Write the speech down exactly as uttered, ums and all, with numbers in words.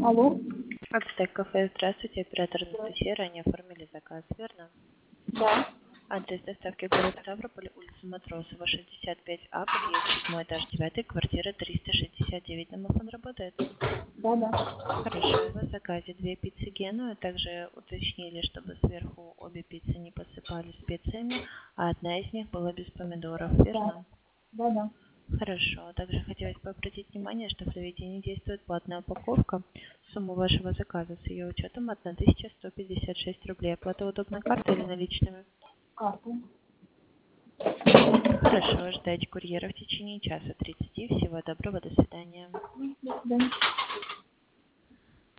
Алло. Ацтек кафе, здравствуйте, оператор Анастасия, ранее оформили заказ, верно? Да. Адрес доставки город Ставрополь, улица Матросова, шестьдесят пять А, подъезд седьмой, этаж девятый, квартира триста шестьдесят девять. Домофон работает? Да, да. Хорошо, у вас в заказе две пиццы Генуя, также уточнили, чтобы сверху обе пиццы не посыпали специями, а одна из них была без помидоров, Да. верно? Да, да. Хорошо. Также хотелось бы обратить внимание, что в заведении действует платная упаковка. Сумма вашего заказа с ее учетом тысяча сто пятьдесят шесть рублей. Оплата удобной картой или наличными? Карту. Хорошо. Ждайте курьера в течение часа тридцати. Всего доброго. До свидания. До свидания.